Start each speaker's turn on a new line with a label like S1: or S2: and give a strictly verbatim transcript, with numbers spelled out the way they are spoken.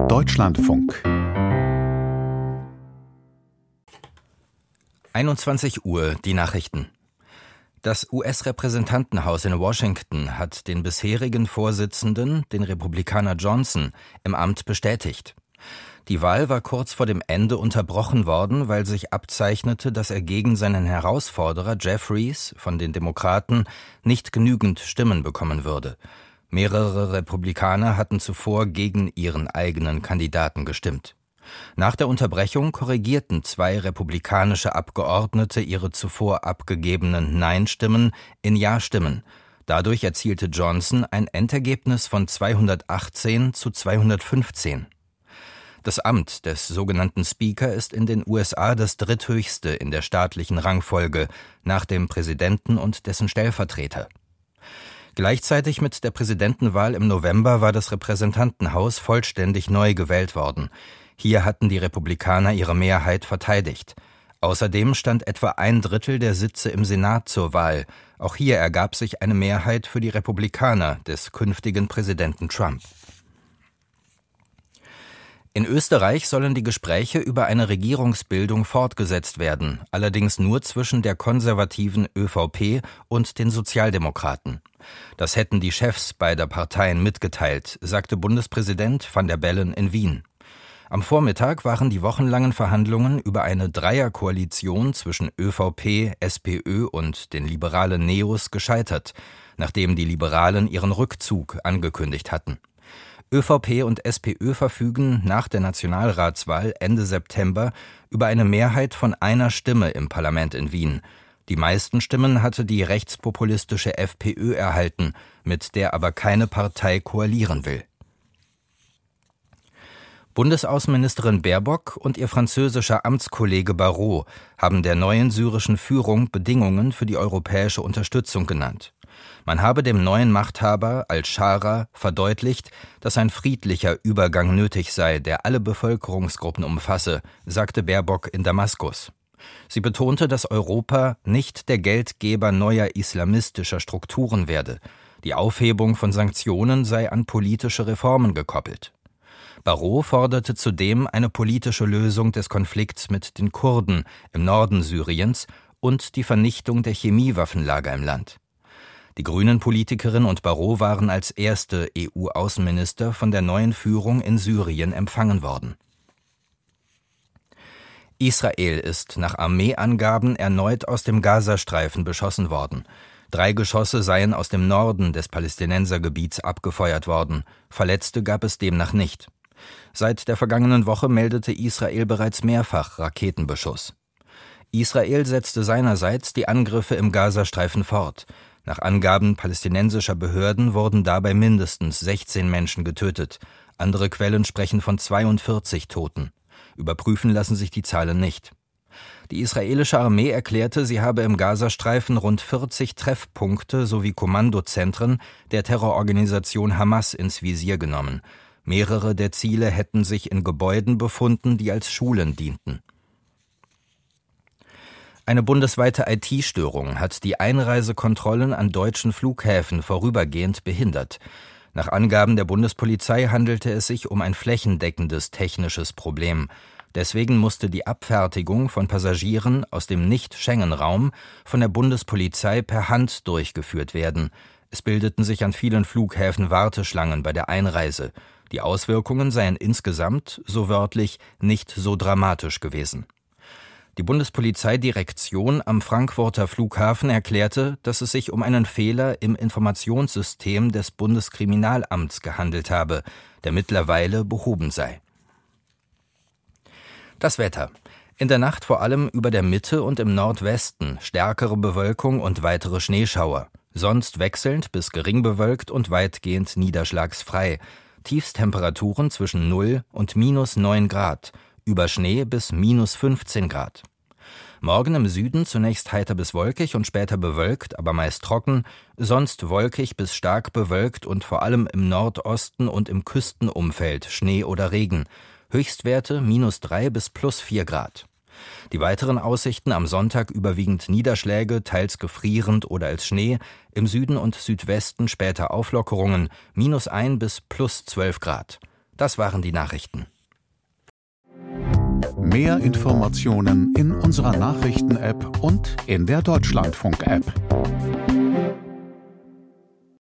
S1: Deutschlandfunk.
S2: einundzwanzig Uhr, die Nachrichten. Das U S-Repräsentantenhaus in Washington hat den bisherigen Vorsitzenden, den Republikaner Johnson, im Amt bestätigt. Die Wahl war kurz vor dem Ende unterbrochen worden, weil sich abzeichnete, dass er gegen seinen Herausforderer Jeffries von den Demokraten nicht genügend Stimmen bekommen würde. Mehrere Republikaner hatten zuvor gegen ihren eigenen Kandidaten gestimmt. Nach der Unterbrechung korrigierten zwei republikanische Abgeordnete ihre zuvor abgegebenen Nein-Stimmen in Ja-Stimmen. Dadurch erzielte Johnson ein Endergebnis von zweihundertachtzehn zu zweihundertfünfzehn. Das Amt des sogenannten Speaker ist in den U S A das dritthöchste in der staatlichen Rangfolge, nach dem Präsidenten und dessen Stellvertreter. Gleichzeitig mit der Präsidentenwahl im November war das Repräsentantenhaus vollständig neu gewählt worden. Hier hatten die Republikaner ihre Mehrheit verteidigt. Außerdem stand etwa ein Drittel der Sitze im Senat zur Wahl. Auch hier ergab sich eine Mehrheit für die Republikaner des künftigen Präsidenten Trump. In Österreich sollen die Gespräche über eine Regierungsbildung fortgesetzt werden, allerdings nur zwischen der konservativen ÖVP und den Sozialdemokraten. Das hätten die Chefs beider Parteien mitgeteilt, sagte Bundespräsident van der Bellen in Wien. Am Vormittag waren die wochenlangen Verhandlungen über eine Dreierkoalition zwischen ÖVP, SPÖ und den liberalen Neos gescheitert, nachdem die Liberalen ihren Rückzug angekündigt hatten. ÖVP und SPÖ verfügen nach der Nationalratswahl Ende September über eine Mehrheit von einer Stimme im Parlament in Wien. Die meisten Stimmen hatte die rechtspopulistische FPÖ erhalten, mit der aber keine Partei koalieren will. Bundesaußenministerin Baerbock und ihr französischer Amtskollege Barrot haben der neuen syrischen Führung Bedingungen für die europäische Unterstützung genannt. Man habe dem neuen Machthaber al-Schara verdeutlicht, dass ein friedlicher Übergang nötig sei, der alle Bevölkerungsgruppen umfasse, sagte Baerbock in Damaskus. Sie betonte, dass Europa nicht der Geldgeber neuer islamistischer Strukturen werde. Die Aufhebung von Sanktionen sei an politische Reformen gekoppelt. Barrot forderte zudem eine politische Lösung des Konflikts mit den Kurden im Norden Syriens und die Vernichtung der Chemiewaffenlager im Land. Die Grünen-Politikerin und Barrot waren als erste E U-Außenminister von der neuen Führung in Syrien empfangen worden. Israel ist nach Armeeangaben erneut aus dem Gazastreifen beschossen worden. Drei Geschosse seien aus dem Norden des Palästinensergebiets abgefeuert worden. Verletzte gab es demnach nicht. Seit der vergangenen Woche meldete Israel bereits mehrfach Raketenbeschuss. Israel setzte seinerseits die Angriffe im Gazastreifen fort. Nach Angaben palästinensischer Behörden wurden dabei mindestens sechzehn Menschen getötet. Andere Quellen sprechen von zweiundvierzig Toten. Überprüfen lassen sich die Zahlen nicht. Die israelische Armee erklärte, sie habe im Gazastreifen rund vierzig Treffpunkte sowie Kommandozentren der Terrororganisation Hamas ins Visier genommen. Mehrere der Ziele hätten sich in Gebäuden befunden, die als Schulen dienten. Eine bundesweite I T-Störung hat die Einreisekontrollen an deutschen Flughäfen vorübergehend behindert. Nach Angaben der Bundespolizei handelte es sich um ein flächendeckendes technisches Problem. Deswegen musste die Abfertigung von Passagieren aus dem Nicht-Schengen-Raum von der Bundespolizei per Hand durchgeführt werden. Es bildeten sich an vielen Flughäfen Warteschlangen bei der Einreise. Die Auswirkungen seien insgesamt, so wörtlich, nicht so dramatisch gewesen. Die Bundespolizeidirektion am Frankfurter Flughafen erklärte, dass es sich um einen Fehler im Informationssystem des Bundeskriminalamts gehandelt habe, der mittlerweile behoben sei. Das Wetter. In der Nacht vor allem über der Mitte und im Nordwesten stärkere Bewölkung und weitere Schneeschauer. Sonst wechselnd bis gering bewölkt und weitgehend niederschlagsfrei. Tiefstemperaturen zwischen null und minus neun Grad, über Schnee bis minus fünfzehn Grad. Morgen im Süden zunächst heiter bis wolkig und später bewölkt, aber meist trocken, sonst wolkig bis stark bewölkt und vor allem im Nordosten und im Küstenumfeld Schnee oder Regen. Höchstwerte minus drei bis plus vier Grad. Die weiteren Aussichten am Sonntag überwiegend Niederschläge, teils gefrierend oder als Schnee, im Süden und Südwesten später Auflockerungen, minus ein bis plus zwölf Grad. Das waren die Nachrichten.
S1: Mehr Informationen in unserer Nachrichten-App und in der Deutschlandfunk-App.